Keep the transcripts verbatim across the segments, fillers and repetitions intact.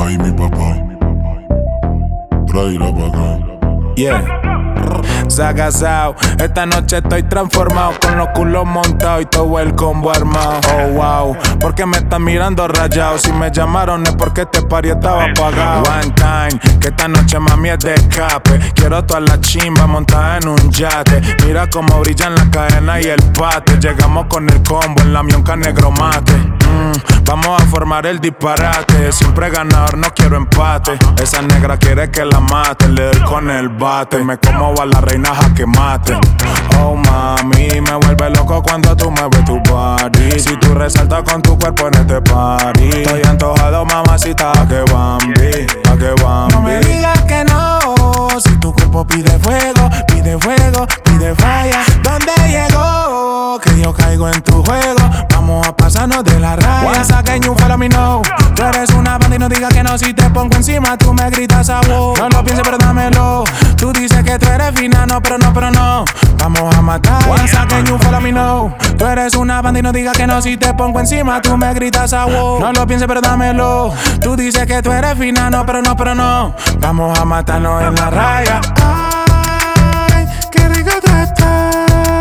Ay, mi papá, tráela pa' acá. Yeah. Zagazao, esta noche estoy transformado, con los culos montados y todo el combo armado. Oh wow, porque me están mirando rayado. Si me llamaron es porque este party estaba apagado. One time, que esta noche mami es de escape. Quiero toda la chimba montada en un yate. Mira cómo brillan las cadenas y el pate. Llegamos con el combo en la mionca negro mate. mm, Vamos a formar el disparate. Siempre ganador, no quiero empate. Esa negra quiere que la mate. Le doy con el bate. Me como a la reina jaque mate. Oh mami, me vuelve loco cuando tú mueves tu body. Si tú resaltas con tu cuerpo en este party. Estoy antojado, mamacita, a que Bambi, a que Bambi. No me digas que no. Si tu cuerpo pide fuego, pide fuego, pide falla. ¿Dónde llegó? Que yo caigo en tu juego. Vamos a pasarnos de la raya. Once again you follow me now. Tú eres una banda y no digas que no. Si te pongo encima tú me gritas a vos. No lo pienses pero dámelo. Tú dices que tú eres fina, no, pero no, pero no. Vamos a matar. Once again you follow me now. Tú eres una banda y no digas que no. Si te pongo encima tú me gritas a vos. No lo pienses pero dámelo. Tú dices que tú eres fina, no, pero no, pero no. Vamos a matarnos en la raya. Ay, qué rico tú estás.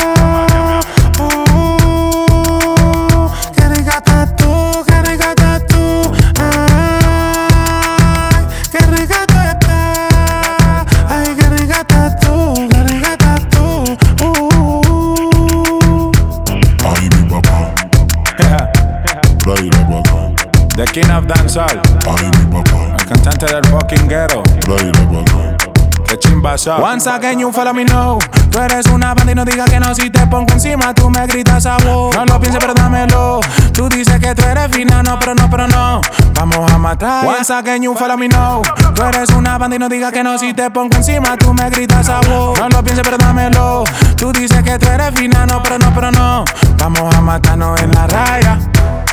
The King of Dancehall. Ay, mi papá, El cantante del fucking ghetto. tráela pa' acá. Que chimba soy. Once again you follow me now. Tú eres una banda y no digas que no. Si te pongo encima tú me gritas a vos. No lo pienses pero dámelo. Tú dices que tú eres fina, no, pero no, pero no. Vamos a matar. Once again you follow me now. Tú eres una banda y no digas que no. Si te pongo encima tú me gritas a vos. No lo pienses pero dámelo. Tú dices que tú eres fina, no, pero no, pero no. Vamos a matarnos en la raya.